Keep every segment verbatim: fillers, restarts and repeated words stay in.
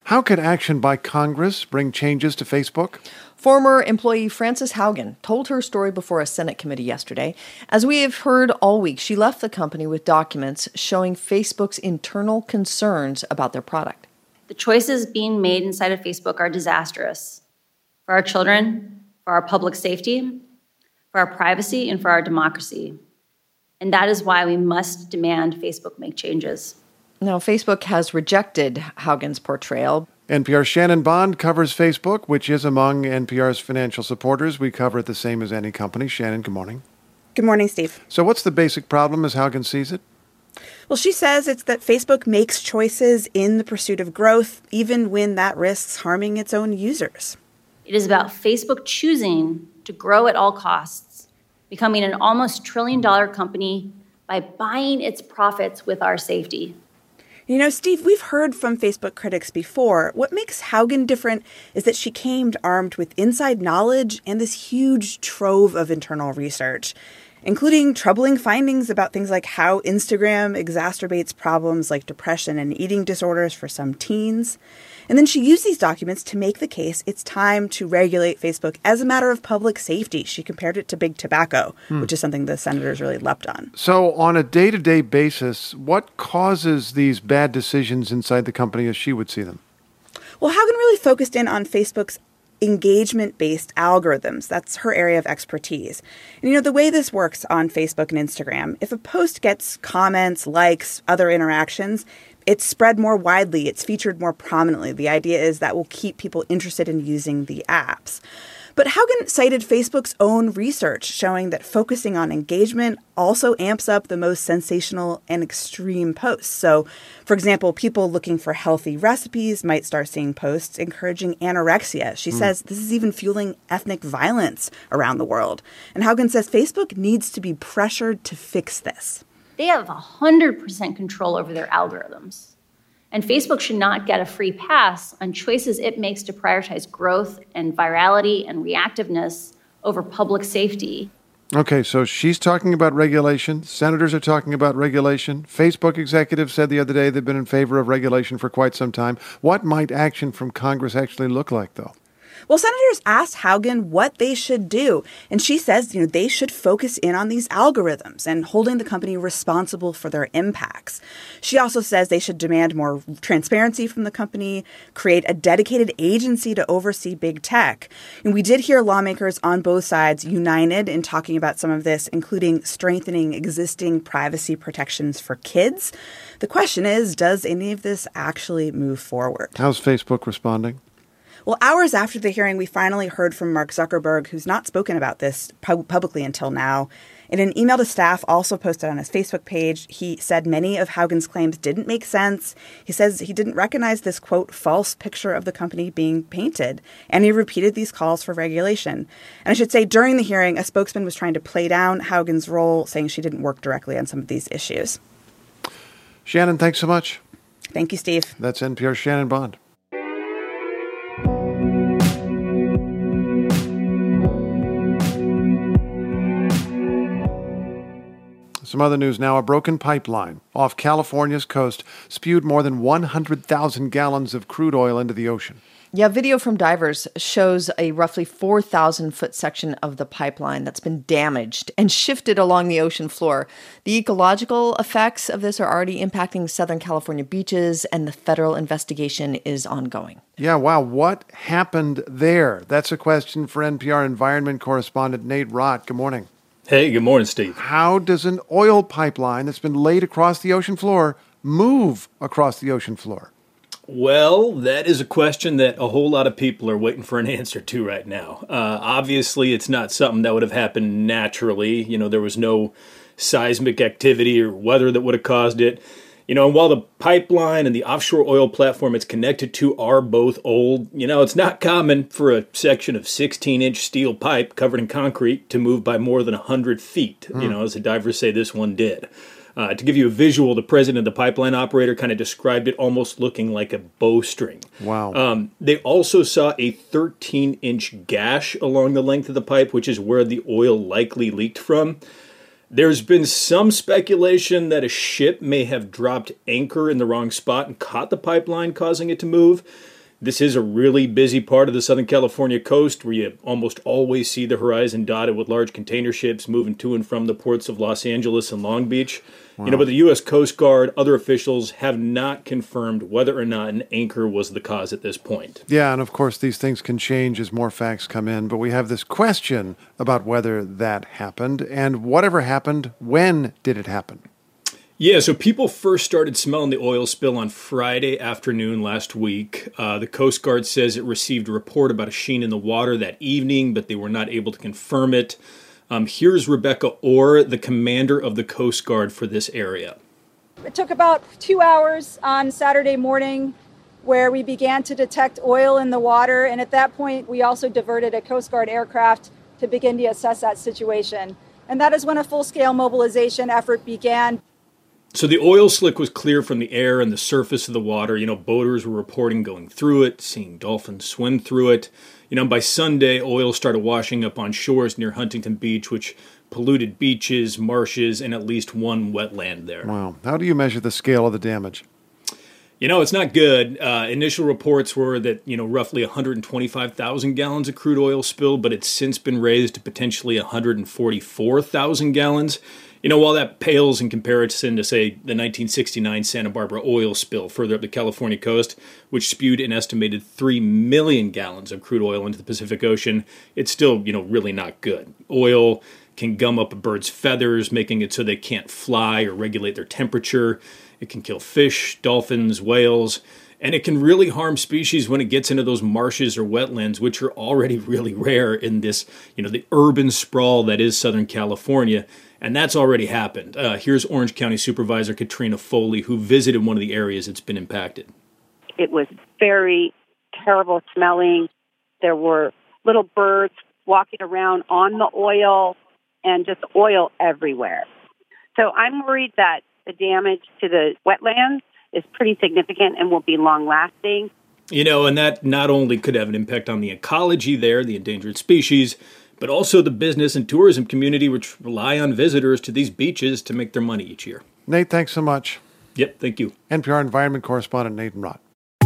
How could action by Congress bring changes to Facebook? Former employee Frances Haugen told her story before a Senate committee yesterday. As we have heard all week, she left the company with documents showing Facebook's internal concerns about their product. The choices being made inside of Facebook are disastrous for our children, for our public safety, for our privacy, and for our democracy. And that is why we must demand Facebook make changes. Now, Facebook has rejected Haugen's portrayal. N P R's Shannon Bond covers Facebook, which is among N P R's financial supporters. We cover it the same as any company. Shannon, good morning. Good morning, Steve. So what's the basic problem as Haugen sees it? Well, she says it's that Facebook makes choices in the pursuit of growth, even when that risks harming its own users. It is about Facebook choosing to grow at all costs, becoming an almost trillion dollar company by buying its profits with our safety. You know, Steve, we've heard from Facebook critics before. What makes Haugen different is that she came armed with inside knowledge and this huge trove of internal research, including troubling findings about things like how Instagram exacerbates problems like depression and eating disorders for some teens. And then she used these documents to make the case it's time to regulate Facebook as a matter of public safety. She compared it to big tobacco, hmm. which is something the senators really leapt on. So on a day-to-day basis, what causes these bad decisions inside the company as she would see them? Well, Haugen really focused in on Facebook's engagement-based algorithms. That's her area of expertise. And, you know, the way this works on Facebook and Instagram, if a post gets comments, likes, other interactions, it's spread more widely. It's featured more prominently. The idea is that will keep people interested in using the apps. But Haugen cited Facebook's own research showing that focusing on engagement also amps up the most sensational and extreme posts. So, for example, people looking for healthy recipes might start seeing posts encouraging anorexia. She mm. says this is even fueling ethnic violence around the world. And Haugen says Facebook needs to be pressured to fix this. They have one hundred percent control over their algorithms. And Facebook should not get a free pass on choices it makes to prioritize growth and virality and reactiveness over public safety. Okay, so she's talking about regulation. Senators are talking about regulation. Facebook executives said the other day they've been in favor of regulation for quite some time. What might action from Congress actually look like, though? Well, senators asked Haugen what they should do, and she says, you know, they should focus in on these algorithms and holding the company responsible for their impacts. She also says they should demand more transparency from the company, create a dedicated agency to oversee big tech. And we did hear lawmakers on both sides united in talking about some of this, including strengthening existing privacy protections for kids. The question is, does any of this actually move forward? How's Facebook responding? Well, hours after the hearing, we finally heard from Mark Zuckerberg, who's not spoken about this pub- publicly until now. In an email to staff also posted on his Facebook page, he said many of Haugen's claims didn't make sense. He says he didn't recognize this, quote, false picture of the company being painted. And he repeated these calls for regulation. And I should say, during the hearing, a spokesman was trying to play down Haugen's role, saying she didn't work directly on some of these issues. Shannon, thanks so much. Thank you, Steve. That's N P R's Shannon Bond. Some other news now. A broken pipeline off California's coast spewed more than one hundred thousand gallons of crude oil into the ocean. Yeah, video from divers shows a roughly four thousand foot section of the pipeline that's been damaged and shifted along the ocean floor. The ecological effects of this are already impacting Southern California beaches, and the federal investigation is ongoing. Yeah, wow. What happened there? That's a question for N P R environment correspondent Nate Rott. Good morning. Hey, good morning, Steve. How does an oil pipeline that's been laid across the ocean floor move across the ocean floor? Well, that is a question that a whole lot of people are waiting for an answer to right now. Uh, obviously, it's not something that would have happened naturally. You know, there was no seismic activity or weather that would have caused it. You know, and while the pipeline and the offshore oil platform it's connected to are both old, you know, it's not common for a section of sixteen inch steel pipe covered in concrete to move by more than one hundred feet, mm. you know, as the divers say this one did. Uh, to give you a visual, the president of the pipeline operator kind of described it almost looking like a bowstring. Wow. Um, they also saw a thirteen inch gash along the length of the pipe, which is where the oil likely leaked from. There's been some speculation that a ship may have dropped anchor in the wrong spot and caught the pipeline, causing it to move. This is a really busy part of the Southern California coast where you almost always see the horizon dotted with large container ships moving to and from the ports of Los Angeles and Long Beach. Wow. You know, but the U S Coast Guard, other officials have not confirmed whether or not an anchor was the cause at this point. Yeah, and of course these things can change as more facts come in, but we have this question about whether that happened, and whatever happened, when did it happen? Yeah, so people first started smelling the oil spill on Friday afternoon last week. Uh, the Coast Guard says it received a report about a sheen in the water that evening, but they were not able to confirm it. Um, here's Rebecca Orr, the commander of the Coast Guard for this area. It took about two hours on Saturday morning where we began to detect oil in the water, and at that point we also diverted a Coast Guard aircraft to begin to assess that situation. And that is when a full-scale mobilization effort began. So the oil slick was clear from the air and the surface of the water. You know, boaters were reporting going through it, seeing dolphins swim through it. You know, by Sunday, oil started washing up on shores near Huntington Beach, which polluted beaches, marshes, and at least one wetland there. Wow. How do you measure the scale of the damage? You know, it's not good. Uh, initial reports were that, you know, roughly one hundred twenty-five thousand gallons of crude oil spilled, but it's since been raised to potentially one hundred forty-four thousand gallons. You know, while that pales in comparison to, say, the nineteen sixty-nine Santa Barbara oil spill further up the California coast, which spewed an estimated three million gallons of crude oil into the Pacific Ocean, it's still, you know, really not good. Oil can gum up a bird's feathers, making it so they can't fly or regulate their temperature. It can kill fish, dolphins, whales, and it can really harm species when it gets into those marshes or wetlands, which are already really rare in this, you know, the urban sprawl that is Southern California. And that's already happened. Uh, here's Orange County Supervisor Katrina Foley, who visited one of the areas that's been impacted. It was very terrible smelling. There were little birds walking around on the oil and just oil everywhere. So I'm worried that the damage to the wetlands is pretty significant and will be long-lasting. You know, and that not only could have an impact on the ecology there, the endangered species, but also the business and tourism community, which rely on visitors to these beaches to make their money each year. Nate, thanks so much. Yep, thank you. N P R environment correspondent Nathan Rott.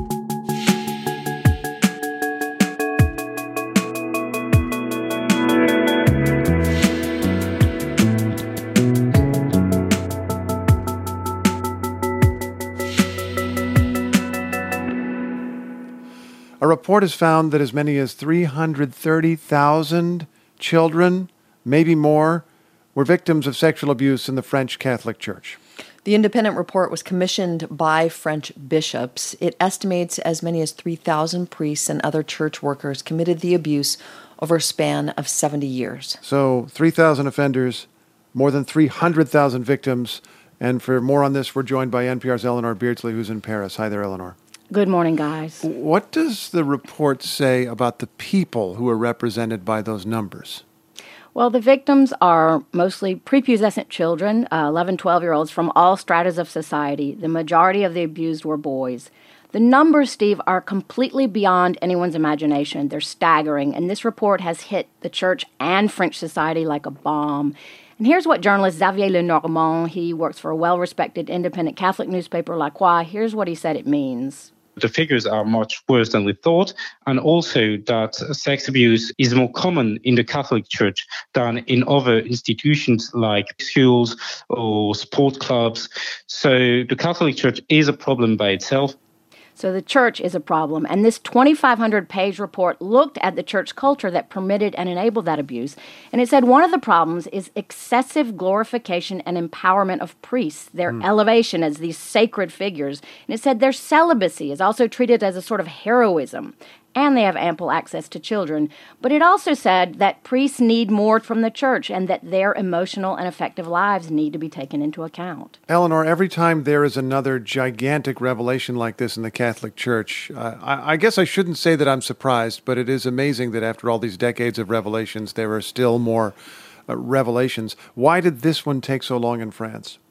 A report has found that as many as three hundred thirty thousand children, maybe more, were victims of sexual abuse in the French Catholic Church. The independent report was commissioned by French bishops. It estimates as many as three thousand priests and other church workers committed the abuse over a span of seventy years. So three thousand offenders, more than three hundred thousand victims. And for more on this, we're joined by N P R's Eleanor Beardsley, who's in Paris. Hi there, Eleanor. Good morning, guys. What does the report say about the people who are represented by those numbers? Well, the victims are mostly prepubescent children, uh, eleven, twelve-year-olds from all stratas of society. The majority of the abused were boys. The numbers, Steve, are completely beyond anyone's imagination. They're staggering, and this report has hit the church and French society like a bomb. And here's what journalist Xavier Lenormand, he works for a well-respected independent Catholic newspaper, La Croix, here's what he said it means. The figures are much worse than we thought, and also that sex abuse is more common in the Catholic Church than in other institutions like schools or sport clubs. So the Catholic Church is a problem by itself. So the church is a problem, and this twenty-five hundred page report looked at the church culture that permitted and enabled that abuse, and it said one of the problems is excessive glorification and empowerment of priests, their mm. elevation as these sacred figures, and it said their celibacy is also treated as a sort of heroism, and they have ample access to children. But it also said that priests need more from the church and that their emotional and affective lives need to be taken into account. Eleanor, every time there is another gigantic revelation like this in the Catholic Church, uh, I, I guess I shouldn't say that I'm surprised, but it is amazing that after all these decades of revelations, there are still more uh, revelations. Why did this one take so long in France?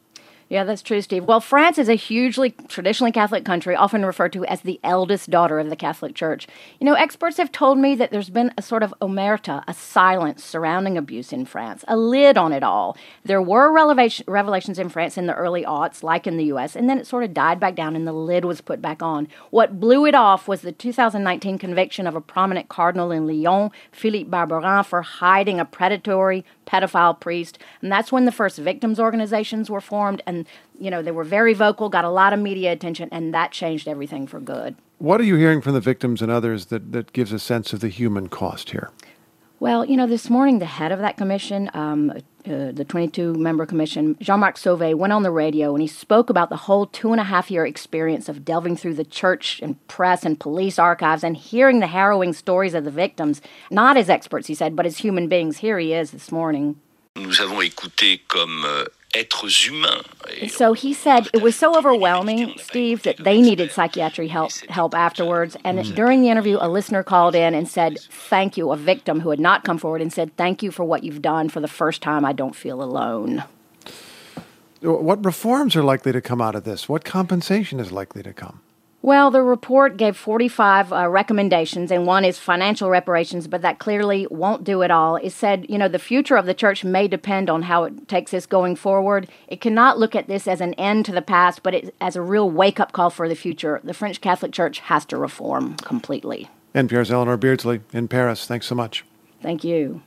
Yeah, that's true, Steve. Well, France is a hugely traditionally Catholic country, often referred to as the eldest daughter of the Catholic Church. You know, experts have told me that there's been a sort of omerta, a silence surrounding abuse in France, a lid on it all. There were revelation, revelations in France in the early aughts, like in the U S, and then it sort of died back down and the lid was put back on. What blew it off was the two thousand nineteen conviction of a prominent cardinal in Lyon, Philippe Barbarin, for hiding a predatory pedophile priest. And that's when the first victims organizations were formed. And, you know, they were very vocal, got a lot of media attention, and that changed everything for good. What are you hearing from the victims and others that, that gives a sense of the human cost here? Well, you know, this morning, the head of that commission, um, uh, the twenty-two member commission, Jean-Marc Sauvé, went on the radio and he spoke about the whole two and a half year experience of delving through the church and press and police archives and hearing the harrowing stories of the victims, not as experts, he said, but as human beings. Here he is this morning. Nous avons écouté comme euh, êtres humains. So he said it was so overwhelming, Steve, that they needed psychiatry help help afterwards. And mm. during the interview, a listener called in and said, thank you, a victim who had not come forward, and said, thank you for what you've done. For the first time, I don't feel alone. What reforms are likely to come out of this? What compensation is likely to come? Well, the report gave forty-five uh, recommendations, and one is financial reparations, but that clearly won't do it all. It said, you know, the future of the church may depend on how it takes this going forward. It cannot look at this as an end to the past, but it, as a real wake-up call for the future. The French Catholic Church has to reform completely. N P R's Eleanor Beardsley in Paris. Thanks so much. Thank you.